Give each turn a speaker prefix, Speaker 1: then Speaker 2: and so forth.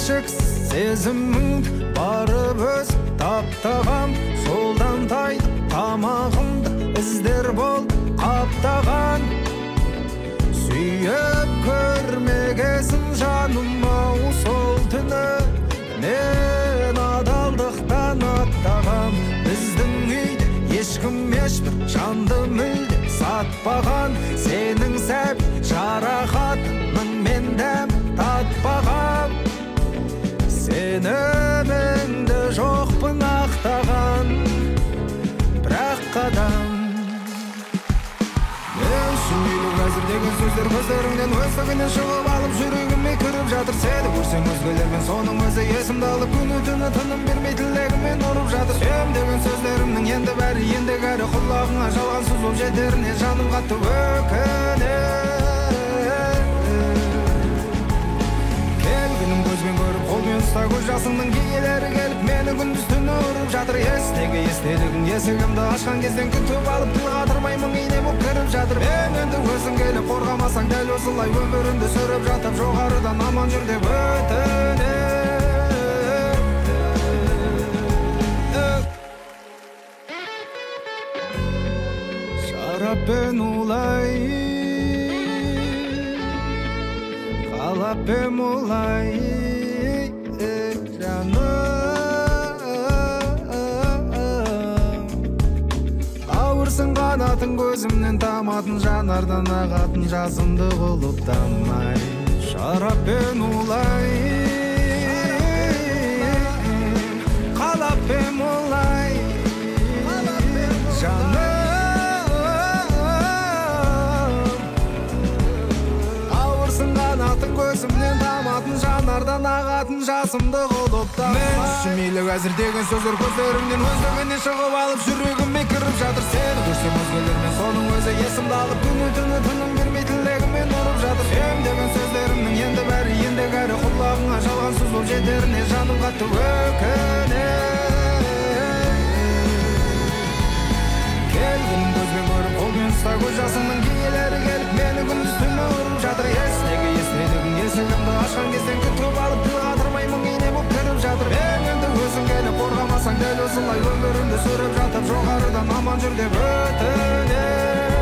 Speaker 1: ашық сезіміңді барып өз таптаған, жолдан тайды тамағымды іздер бол қаптаған. Сүйіп көрмегесін жаным-ау сол түні, мен адалдықтан аттаған. Біздің үйде ешкім ешбір жанды мүлде сатпаған. Сенің сәп жарақатының мен дәм татпаған. Сеніміңді жоқпын ақтаған, бірақ қадам. Мен шүмейлік әзір деген сөздер көздеріңнен өздігінен шығып алып жүрегіме кіріп жатыр. Сені көрсең өзгелермен соның өзі есімді алып күні-түні тыным бермей тілегімен ұрып жатыр. Сүйем деген сөздерімнің енді бәрі ендігәрі құлағыңа жалғансыз болып жетеріне жаным қатты өкінер. Келгінім көзбен көріп қолмен ұста, көз жасыңның кейелері келіп мені күндіз түні ұрып жатыр. Естелігің есігімді ашқан кезден күтіп алып тіл қатырмай мың ине боп кіріп жатыр. Мен енді өзің келіп қорғамасаң дәл осылай өмірімді сүріп жатып жоғарыдан аман жүр деп өтінем. Шараппен улай, қалаппен улай, жаным. Ауырсың қанатын көзімнен таматын, жанардан ағатын жазымды құлыптамай. Шараппен улай, қалаппен улай, жаным. Көзімнен таматын, жанардан ағатын жасымды құлыпта. Мен шүмейлік әзір деген сөздер көздеріңнен өздігінен шығып алып жүрегіме кіріп жатыр. Сені көрсем өзгелермен соның өзі есімді алып күні-түні тыным бермей тілегімен ұрып жатыр. Сүйем деген сөздерімнің енді бәрі ендігәрі құлағыңа жалғансыз болып жетеріне жаным қатты өкінер. Келгінім көзбен көріп қолмен ұста, көз жасыңның кейелері келіп мені күндіз түні ұрып жатыр. Естелігің есігімді ашқан кезден күтіп алып тіл қатырмай мың ине боп кіріп жатыр. Мен енді өзің келіп қорғамасаң дәл осылай өмірімді сүріп жатып жоғарыдан аман жүр деп өтінем.